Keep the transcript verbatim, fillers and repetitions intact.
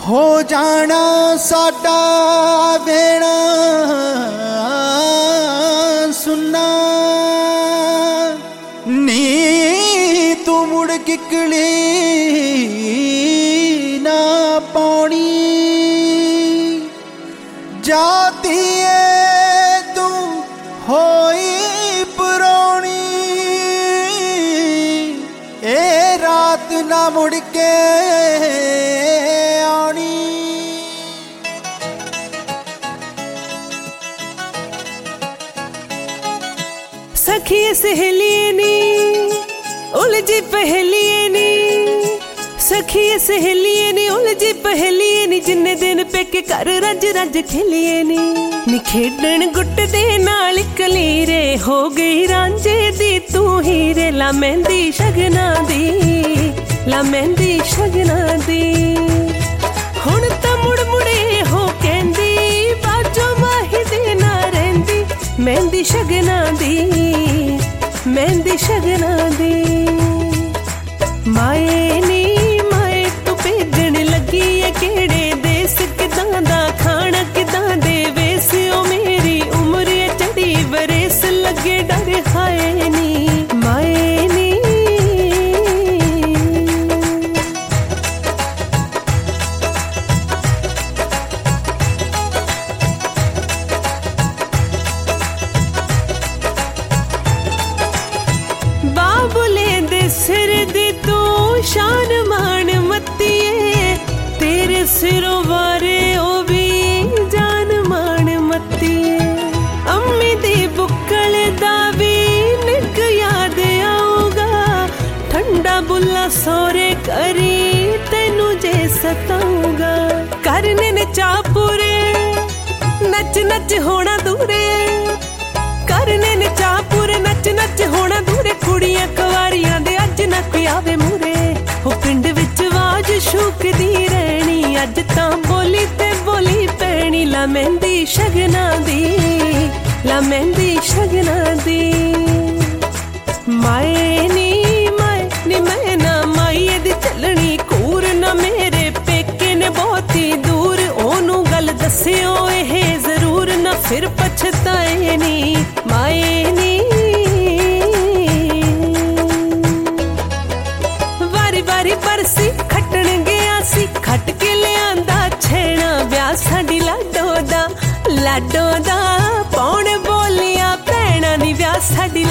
हो जाना साडा वेणा सुन्ना नी तू मुड़ किकली ना पानी जाती है तू होई पुरानी ए रात ना मुड़ के आनी। सखी सहेलिए नी उलझी पहेलिए नी, सखी सहेलिए नी उलझी पहेलिए नी, जिन्ने दिन पेके कर रज रज खेलिए नी नी खेडन गुट दे नाल कलीरे हो गई रांझे दी तू हीरे ला मेहंदी शगना दी ला मेहंदी शगना दी। हुण तां मुड़ मुड़े हो कहंदी बाजो माही दे ना रहिंदी मेहंदी शगना दी मेहंदी शगना दी। माए नी माए तू भेजण लगी है केड़े देस किदां दा खाना किदां दे वेस ओ मेरी उम्र चढ़ी बरेस लगे डर हाए नी माए नी। बाबुले दे सिर दी तू शान मान मत्तीए, तेरे सिरों वारे ओ भी जान मान मत्तीए। अम्मी दी बुक्कल दा भी निक याद आऊगा, ठंडा बुल्ला सोरे करी तेनू जे सताऊंगा। करने ने चाह पूरे नच नच होना दूरे, करने ने चाह पूरे नच नच होना दूरे। कुड़ियां कवारियां दे अज ना कोई आवे मूरे, हो पिंड विच आवाज शूकदी रहनी अज तां बोली ते बोली पैनी। ला मेहंदी शगना दी ला मेहंदी शगना दी। माए नी माए नी मैं ना माईए दी चलनी कूर ना मेरे पेके ने बहुत ही दूर, ओनू गल दस्सिओ एह जरूर ना फिर पछताए नी माए नी। वारी वारी बरसी खटन गया सी खट के लियांदा छेना ब्याह साडी लाडो दा लाडो दा पौण बोलियां भैणां नी ब्याह साडी